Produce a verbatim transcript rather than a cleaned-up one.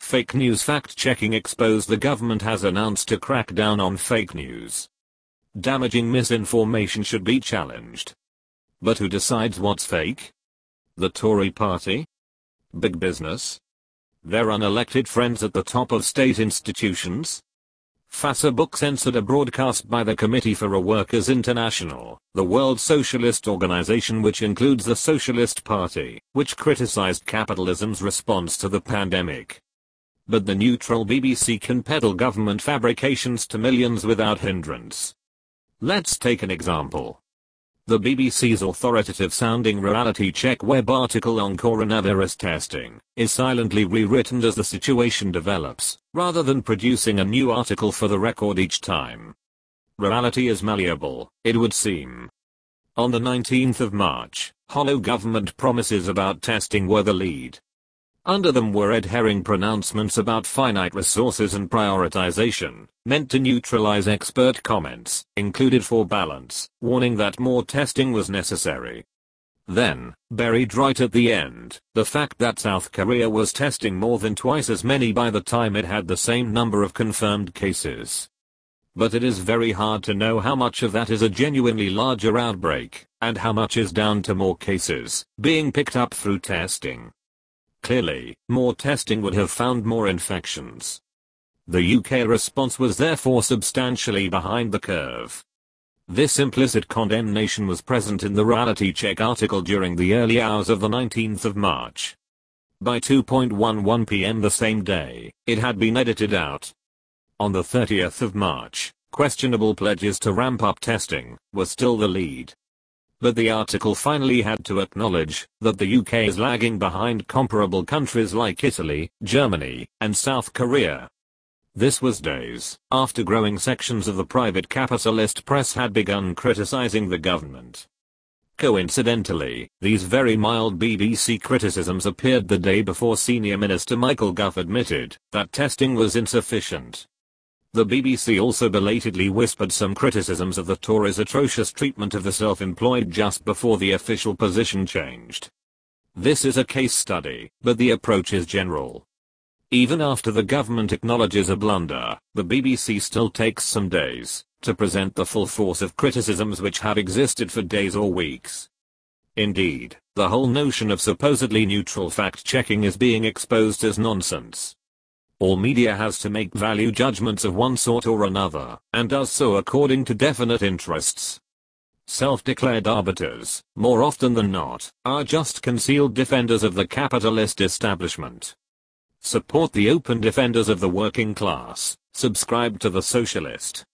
Fake news fact-checking exposed. The government has announced to crack down on fake news. Damaging misinformation should be challenged. But who decides what's fake? The Tory party? Big business? Their unelected friends at the top of state institutions? Facebook censored a broadcast by the Committee for a Workers International, the world socialist organization which includes the Socialist Party, which criticized capitalism's response to the pandemic. But the neutral B B C can peddle government fabrications to millions without hindrance. Let's take an example. The B B C's authoritative-sounding reality check web article on coronavirus testing is silently rewritten as the situation develops, rather than producing a new article for the record each time. Reality is malleable, it would seem. On the nineteenth of March, hollow government promises about testing were the lead. Under them were red herring pronouncements about finite resources and prioritization, meant to neutralize expert comments, included for balance, warning that more testing was necessary. Then, buried right at the end, the fact that South Korea was testing more than twice as many by the time it had the same number of confirmed cases. But it is very hard to know how much of that is a genuinely larger outbreak, and how much is down to more cases being picked up through testing. Clearly, more testing would have found more infections. The U K response was therefore substantially behind the curve. This implicit condemnation was present in the Reality Check article during the early hours of the nineteenth of March. By two eleven p m the same day, it had been edited out. On the thirtieth of March, questionable pledges to ramp up testing were still the lead. But the article finally had to acknowledge that the U K is lagging behind comparable countries like Italy, Germany, and South Korea. This was days after growing sections of the private capitalist press had begun criticizing the government. Coincidentally, these very mild B B C criticisms appeared the day before Senior Minister Michael Gove admitted that testing was insufficient. The B B C also belatedly whispered some criticisms of the Tories' atrocious treatment of the self-employed just before the official position changed. This is a case study, but the approach is general. Even after the government acknowledges a blunder, the B B C still takes some days to present the full force of criticisms which have existed for days or weeks. Indeed, the whole notion of supposedly neutral fact-checking is being exposed as nonsense. All media has to make value judgments of one sort or another, and does so according to definite interests. Self-declared arbiters, more often than not, are just concealed defenders of the capitalist establishment. Support the open defenders of the working class, subscribe to the socialist,